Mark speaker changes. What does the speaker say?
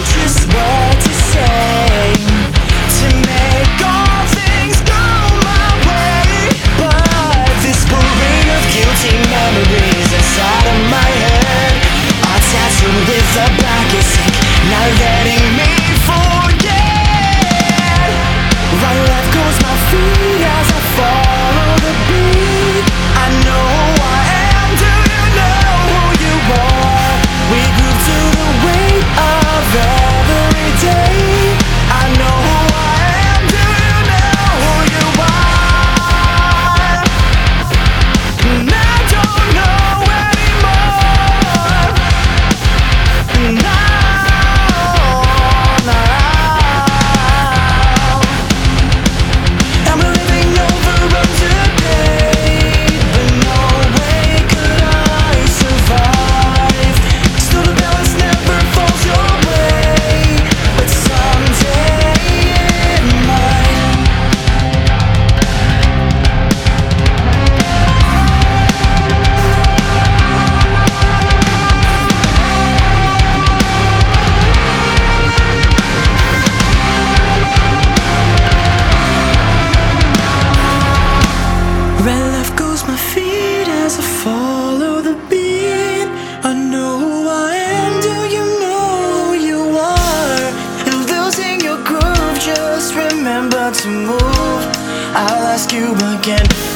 Speaker 1: just what to say to make all things go my way. But this parade of guilty memories inside of my head are tattooed with the blackest ink, not letting me forget. Right left goes my feet as I follow the beat. I know who I am, do you know who you are? We groove to the weight of every day. I know who I am, do you know who you are? And I don't know anymore. No, no. I'm living over today, but no way could I survive. Still the balance never falls your way, but someday it might. Right left goes my feet as I follow the beat. I know who I am, do you know who you are? You're losing your groove, just remember to move. I'll ask you again.